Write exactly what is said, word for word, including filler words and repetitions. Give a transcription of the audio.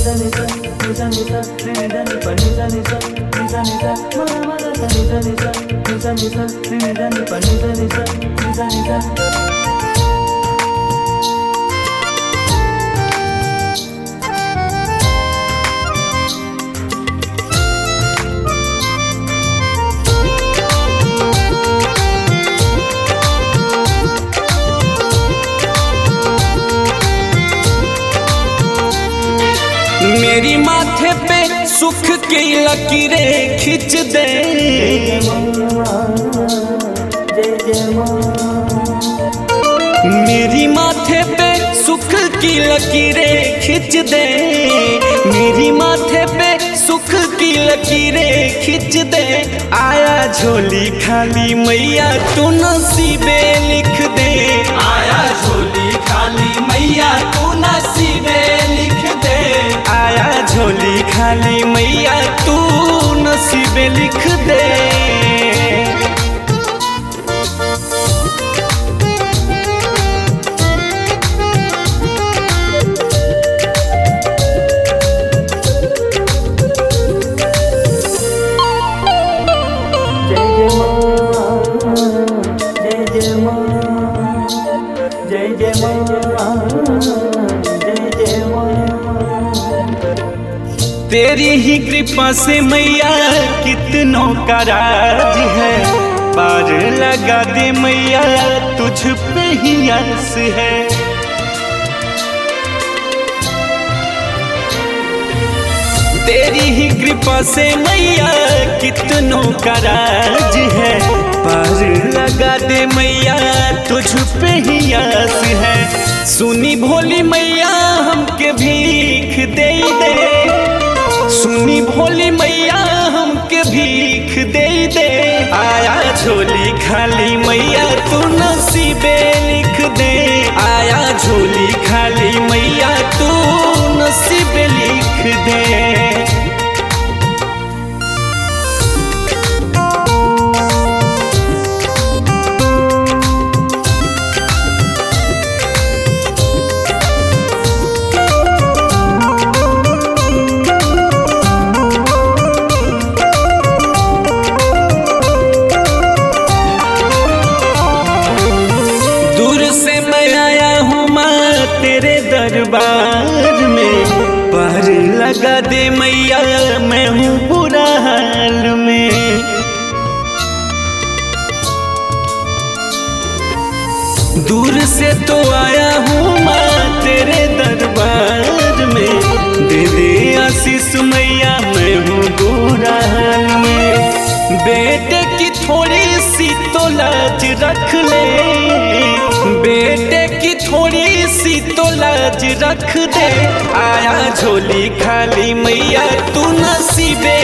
मेरी माथे पे सुख की लकीरें खींच दे, मेरी माथे पे सुख की लकीरें खींच दे, मेरी माथे पे सुख की लकीरें खींच दे। आया झोली खाली मैया तू नसीबे लिख दे, आया झोली खाली मैया तू नसीबे लिख दे, आया झोली खाली मैया तू नसीबे लिख दे। तेरी ही कृपा से मैया कितनों का राज है, पार लगा दे मैया तुझ पे ही आस है। तेरी ही कृपा से मैया कितनों का राज है, पार लगा दे मैया तुझ पे ही आस है। सुनी भोली मैया हमके भीख दे दे, सुनी भोली मैया हमके भीख दे दे। आया झोली खाली मैया तू नसीबे लिख दे, आया झोली खाली मैया तू नसीबे लिख दे। तेरे दरबार में पार लगा दे मैया मैं हूँ बुरा हाल में। दूर से तो आया हूँ माँ तेरे दरबार में, दे दे आशीष मैया मैं हूँ बुरा हाल में। बेटे की थोड़ी सी तो लाज रख ले, बेटे की थोड़ी सी तो लाज रख दे। आया झोली खाली मैया तू नसीबे